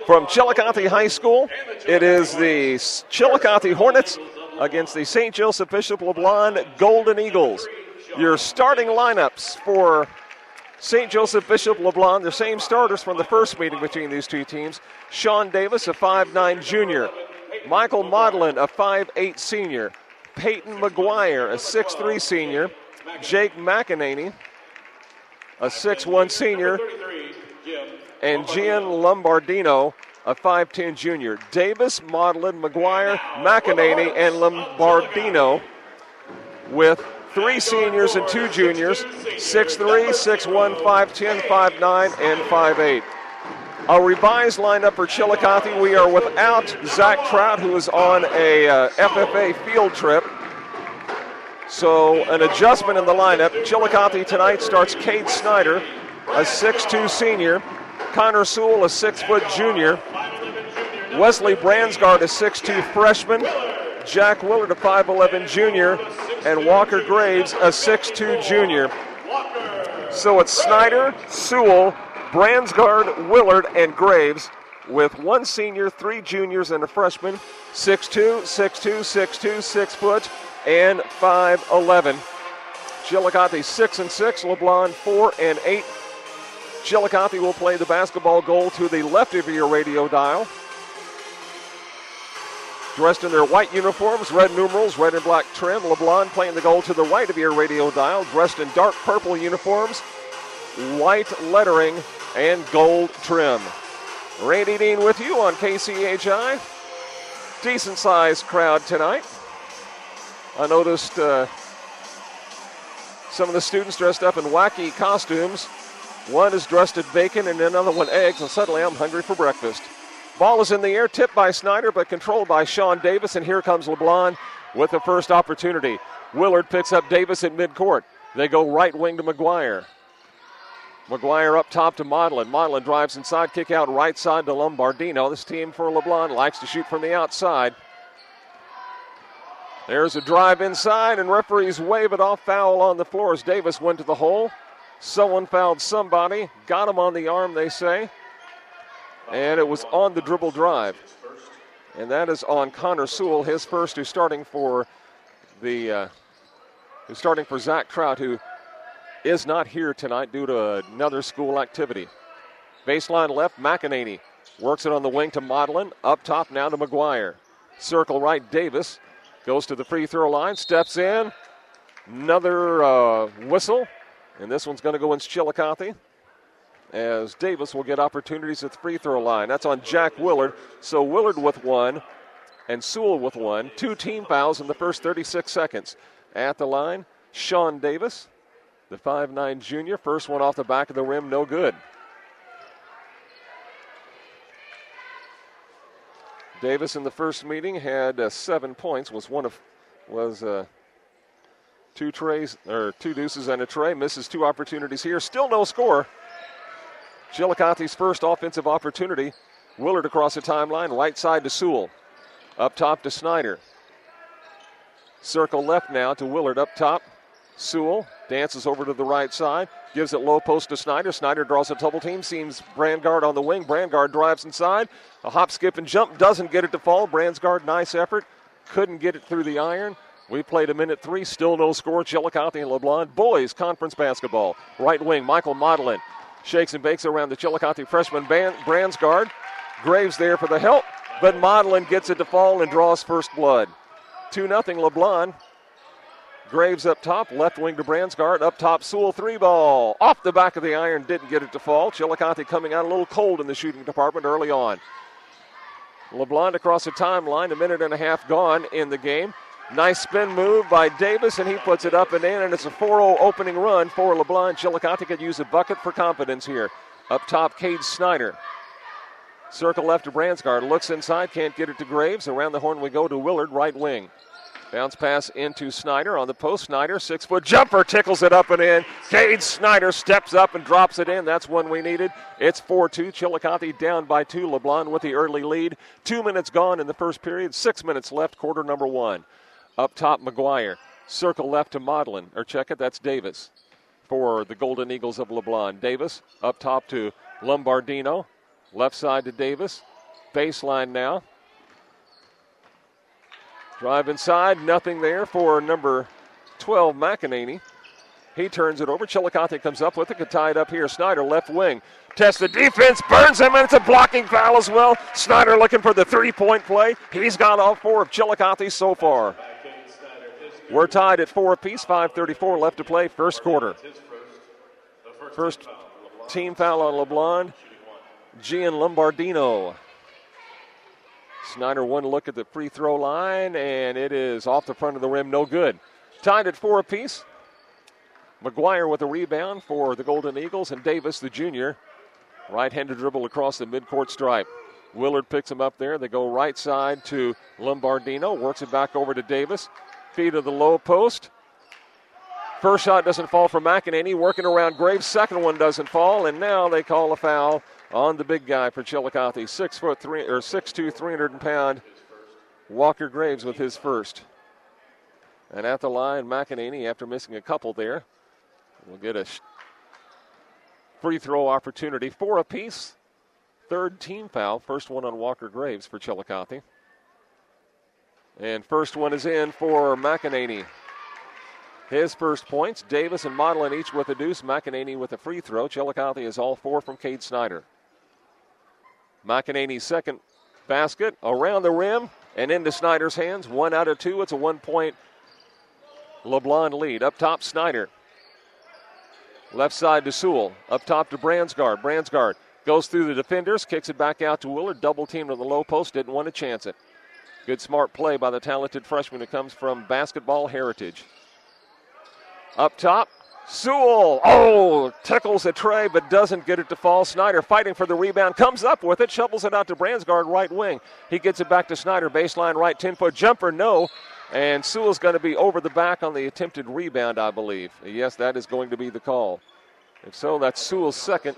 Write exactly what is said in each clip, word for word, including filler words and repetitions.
From Chillicothe High School, it is the Chillicothe Hornets against the Saint Joseph Bishop LeBlond Golden Eagles. Your starting lineups for Saint Joseph Bishop LeBlond, the same starters from the first meeting between these two teams. Sean Davis, a five nine junior. Michael Maudlin, a five eight senior. Peyton McGuire, a six three senior. Jake McEnany, a six one senior. And Gian Lombardino, a five ten junior. Davis, Maudlin, McGuire, McEnany, and Lombardino with three seniors and two juniors, six three, six one, five ten, five nine, and five eight. A revised lineup for Chillicothe. We are without Zach Trout, who is on a uh, F F A field trip. So an adjustment in the lineup. Chillicothe tonight starts Cade Snyder, a six two senior. Connor Sewell, a six foot junior. Wesley Bransgard, a six two freshman. Jack Willard, a five eleven junior. And Walker Graves, a six two junior. So it's Snyder, Sewell, Bransgard, Willard, and Graves with one senior, three juniors, and a freshman. six two, six two, six two, six foot, and five eleven. Chillicothe six and six, LeBlond four and eight. Chillicothe will play the basketball goal to the left of your radio dial. Dressed in their white uniforms, red numerals, red and black trim. LeBlond playing the goal to the right of your radio dial. Dressed in dark purple uniforms, white lettering, and gold trim. Randy Dean with you on K C H I. Decent sized crowd tonight. I noticed uh, some of the students dressed up in wacky costumes. One is dressed in bacon and another one eggs, and suddenly I'm hungry for breakfast. Ball is in the air, tipped by Snyder, but controlled by Sean Davis, and here comes LeBlond with the first opportunity. Willard picks up Davis at midcourt. They go right wing to McGuire. McGuire up top to Maudlin. Maudlin drives inside, kick out right side to Lombardino. This team for LeBlond likes to shoot from the outside. There's a drive inside, and referees wave it off. Foul on the floor as Davis went to the hole. Someone fouled somebody. Got him on the arm, they say. And it was on the dribble drive. And that is on Connor Sewell, his first, who's starting for the uh, who's starting for Zach Trout, who is not here tonight due to another school activity. Baseline left, McEnany works it on the wing to Maudlin. Up top now to McGuire. Circle right, Davis goes to the free throw line, steps in. Another uh, whistle. And this one's going to go in Chillicothe, as Davis will get opportunities at the free throw line. That's on Jack Willard. So Willard with one and Sewell with one. Two team fouls in the first thirty-six seconds. At the line, Sean Davis, the five nine junior. First one off the back of the rim, no good. Davis in the first meeting had uh, seven points, was one of, was... Uh, Two trays, or two deuces and a tray. Misses two opportunities here. Still no score. Chillicothe's first offensive opportunity. Willard across the timeline. Right side to Sewell. Up top to Snyder. Circle left now to Willard up top. Sewell dances over to the right side. Gives it low post to Snyder. Snyder draws a double team. Seems Bransgard on the wing. Bransgard drives inside. A hop, skip, and jump. Doesn't get it to fall. Bransgard, nice effort. Couldn't get it through the iron. We played a minute three, still no score. Chillicothe and LeBlond boys conference basketball. Right wing, Michael Maudlin shakes and bakes around the Chillicothe freshman Bransgard. Graves there for the help, but Maudlin gets it to fall and draws first blood. two nothing LeBlond. Graves up top, left wing to Bransgard. Up top, Sewell three ball. Off the back of the iron, didn't get it to fall. Chillicothe coming out a little cold in the shooting department early on. LeBlond across the timeline, a minute and a half gone in the game. Nice spin move by Davis, and he puts it up and in, and it's a four oh opening run for LeBlond. Chillicothe could use a bucket for confidence here. Up top, Cade Snyder. Circle left to Bransgard. Looks inside, can't get it to Graves. Around the horn we go to Willard, right wing. Bounce pass into Snyder on the post. Snyder, six-foot jumper, tickles it up and in. Cade Snyder steps up and drops it in. That's one we needed. It's four two. Chillicothe down by two. LeBlond with the early lead. Two minutes gone in the first period. Six minutes left, quarter number one. Up top, McGuire. Circle left to Maudlin. Or check it, that's Davis for the Golden Eagles of LeBlond. Davis up top to Lombardino. Left side to Davis. Baseline now. Drive inside, nothing there for number twelve, McEnany. He turns it over. Chillicothe comes up with it, could tie it up here. Snyder, left wing. Tests the defense, burns him, and it's a blocking foul as well. Snyder looking for the three-point play. He's got all four of Chillicothe so far. We're tied at four apiece, five thirty-four left to play, first quarter. First team foul on LeBlond, Gian Lombardino. Snyder one look at the free throw line, and it is off the front of the rim, no good. Tied at four apiece. McGuire with a rebound for the Golden Eagles, and Davis, the junior, right-handed dribble across the midcourt stripe. Willard picks him up there. They go right side to Lombardino, works it back over to Davis. Feed to the low post. First shot doesn't fall for McEnany, working around Graves. Second one doesn't fall, and now they call a foul on the big guy for Chillicothe. Six foot three or six two, three hundred pound Walker Graves with his first. And at the line, McEnany, after missing a couple there, will get a free throw opportunity. Four apiece. Third team foul. First one on Walker Graves for Chillicothe. And first one is in for McEnany. His first points. Davis and Modlin each with a deuce. McEnany with a free throw. Chillicothe is all four from Cade Snyder. McEnany's second basket around the rim and into Snyder's hands. One out of two. It's a one-point LeBlond lead. Up top, Snyder. Left side to Sewell. Up top to Bransgard. Bransgard goes through the defenders, kicks it back out to Willard. Double teamed on the low post. Didn't want to chance it. Good smart play by the talented freshman who comes from basketball heritage. Up top, Sewell. Oh, tickles a tray but doesn't get it to fall. Snyder fighting for the rebound, comes up with it, shovels it out to Bransgard, right wing. He gets it back to Snyder, baseline right, ten-foot jumper, no. And Sewell's going to be over the back on the attempted rebound, I believe. Yes, that is going to be the call. If so, that's Sewell's second.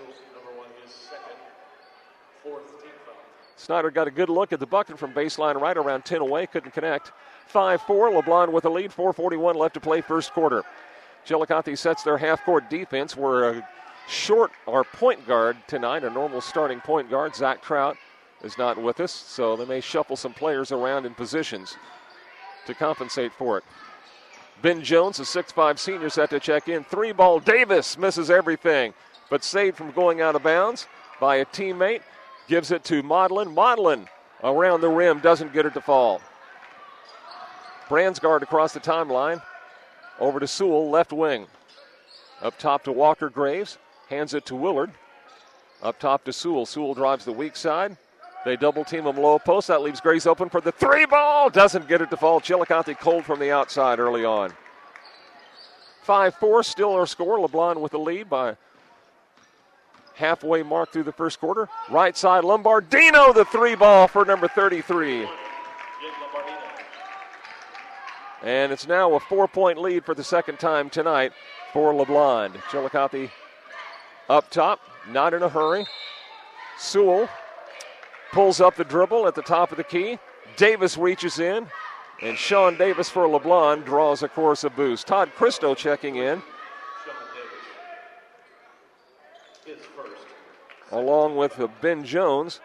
Snyder got a good look at the bucket from baseline right, around ten away, couldn't connect. five four, LeBlond with a lead, four forty-one left to play first quarter. Chillicothe sets their half-court defense. We're a short, our point guard tonight, a normal starting point guard. Zach Trout is not with us, so they may shuffle some players around in positions to compensate for it. Ben Jones, a six five senior, set to check in. Three ball, Davis misses everything, but saved from going out of bounds by a teammate. Gives it to Modlin. Modlin around the rim, doesn't get it to fall. Bransgard across the timeline. Over to Sewell, left wing. Up top to Walker Graves. Hands it to Willard. Up top to Sewell. Sewell drives the weak side. They double team him low post. That leaves Graves open for the three ball. Doesn't get it to fall. Chillicothe cold from the outside early on. five four, still our score. LeBlond with the lead by halfway mark through the first quarter. Right side, Lombardino, the three ball for number thirty-three. And it's now a four-point lead for the second time tonight for LeBlond. Chillicothe up top, not in a hurry. Sewell pulls up the dribble at the top of the key. Davis reaches in, and Sean Davis for LeBlond draws, of course, a boost. Todd Christo checking in, along with Ben Jones.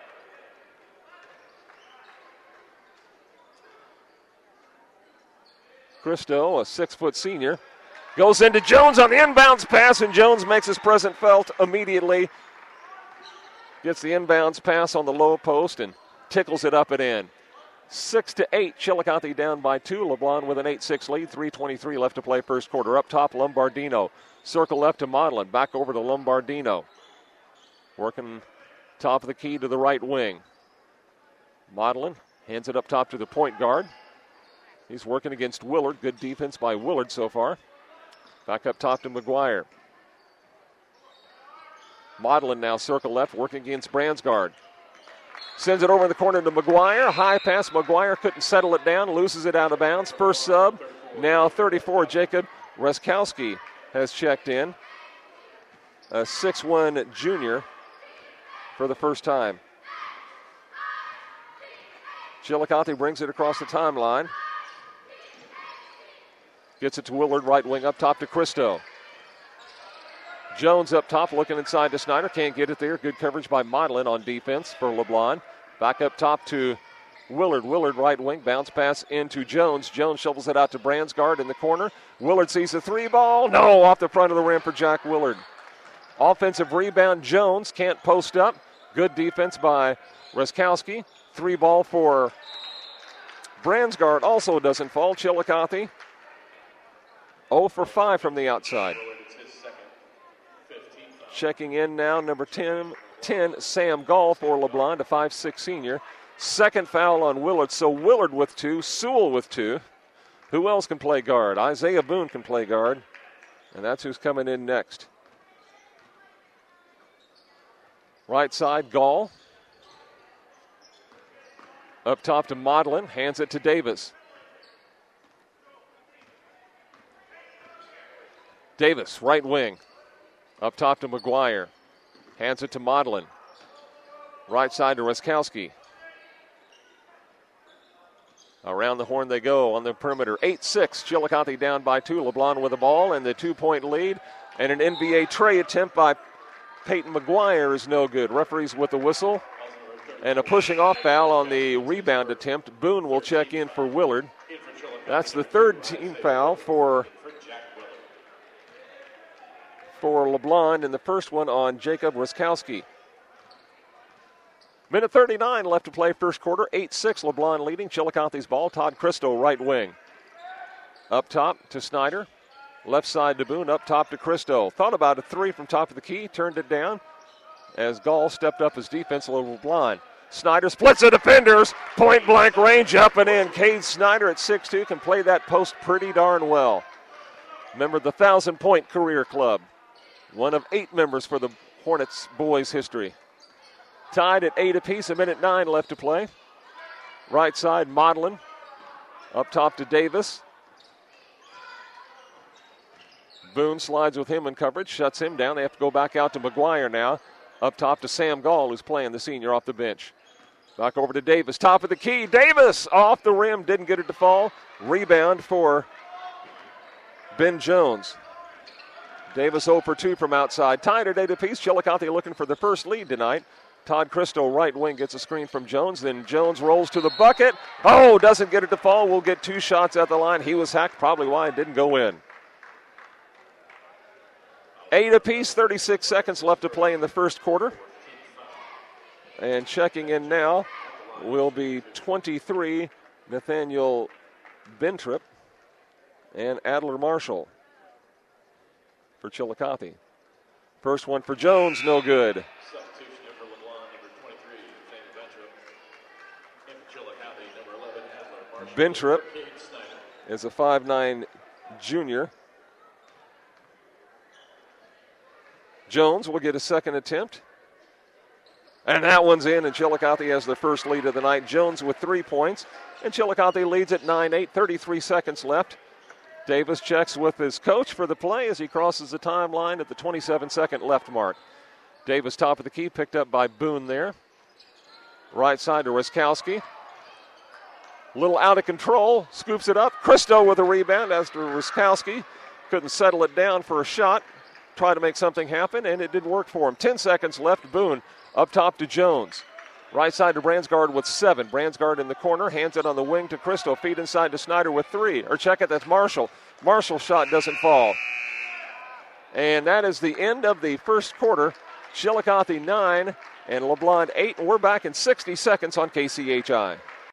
Christo, a six-foot senior, goes into Jones on the inbounds pass, and Jones makes his presence felt immediately. Gets the inbounds pass on the low post and tickles it up and in. Six to eight, Chillicothe down by two. LeBlond with an eight six lead, three twenty-three left to play first quarter. Up top, Lombardino. Circle left to Modlin, back over to Lombardino. Working top of the key to the right wing. Modlin hands it up top to the point guard. He's working against Willard. Good defense by Willard so far. Back up top to McGuire. Modlin now circle left, working against Bransgard. Sends it over in the corner to McGuire. High pass. McGuire couldn't settle it down. Loses it out of bounds. First sub. Now thirty-four, Jacob Reskowski has checked in. A six one junior for the first time. Chillicothe brings it across the timeline. Gets it to Willard, right wing, up top to Christo. Jones up top, looking inside to Snyder. Can't get it there. Good coverage by Modlin on defense for LeBlond. Back up top to Willard. Willard right wing. Bounce pass into Jones. Jones shovels it out to Bransgard in the corner. Willard sees the three ball. No, off the front of the rim for Jack Willard. Offensive rebound. Jones can't post up. Good defense by Ruskowski. Three ball for Bransgard also doesn't fall. Chillicothe zero for five from the outside. Checking in now, number ten, ten Sam Gall for LeBlond, a five six senior. Second foul on Willard, so Willard with two, Sewell with two. Who else can play guard? Isaiah Boone can play guard, and that's who's coming in next. Right side, Gall. Up top to Modlin, hands it to Davis. Davis, right wing. Up top to McGuire. Hands it to Modlin. Right side to Ruskowski. Around the horn they go on the perimeter. eight six, Chillicothe down by two. LeBlond with the ball and the two-point lead. And an N B A tray attempt by Peyton McGuire is no good. Referees with the whistle. And a pushing off foul on the rebound attempt. Boone will check in for Willard. That's the third team foul for, for LeBlond, and the first one on Jacob Ruskowski. Minute thirty-nine left to play first quarter. eight six, LeBlond leading. Chillicothe's ball. Todd Christo, right wing. Up top to Snyder. Left side to Boone. Up top to Christo. Thought about a three from top of the key. Turned it down as Gall stepped up his defense a little blind. Snyder splits the defenders. Point blank range up and in. Cade Snyder at six two can play that post pretty darn well. Member of the Thousand Point Career Club. One of eight members for the Hornets boys history. Tied at eight apiece, a minute nine left to play. Right side, Modlin. Up top to Davis. Boone slides with him in coverage, shuts him down. They have to go back out to McGuire now. Up top to Sam Gall, who's playing the senior off the bench. Back over to Davis, top of the key. Davis off the rim, didn't get it to fall. Rebound for Ben Jones. Davis zero for two from outside. Tied at eight apiece. Chillicothe looking for the first lead tonight. Todd Christo, right wing, gets a screen from Jones. Then Jones rolls to the bucket. Oh, doesn't get it to fall. We'll get two shots at the line. He was hacked, probably why it didn't go in. Eight apiece, thirty-six seconds left to play in the first quarter. And checking in now will be twenty-three, Nathaniel Bentrip and Adler Marshall for Chillicothe. First one for Jones, no good. Substitution for LeBlond, number twenty-three, Nathaniel Bentrip. And for Chillicothe, number eleven, Adler Marshall. Bentrip is a five nine junior. Jones will get a second attempt. And that one's in, and Chillicothe has the first lead of the night. Jones with three points, and Chillicothe leads at nine eight, thirty-three seconds left. Davis checks with his coach for the play as he crosses the timeline at the twenty-seven second left mark. Davis top of the key, picked up by Boone there. Right side to Ruskowski. Little out of control, scoops it up. Christo with a rebound as to Ruskowski. Couldn't settle it down for a shot. Try to make something happen, and it didn't work for him. Ten seconds left. Boone up top to Jones. Right side to Bransgard with seven. Bransgard in the corner, hands it on the wing to Christo. Feed inside to Snyder with three. Or check it, that's Marshall. Marshall's shot doesn't fall. And that is the end of the first quarter. Chillicothe nine and LeBlond eight. And we're back in sixty seconds on K C H I.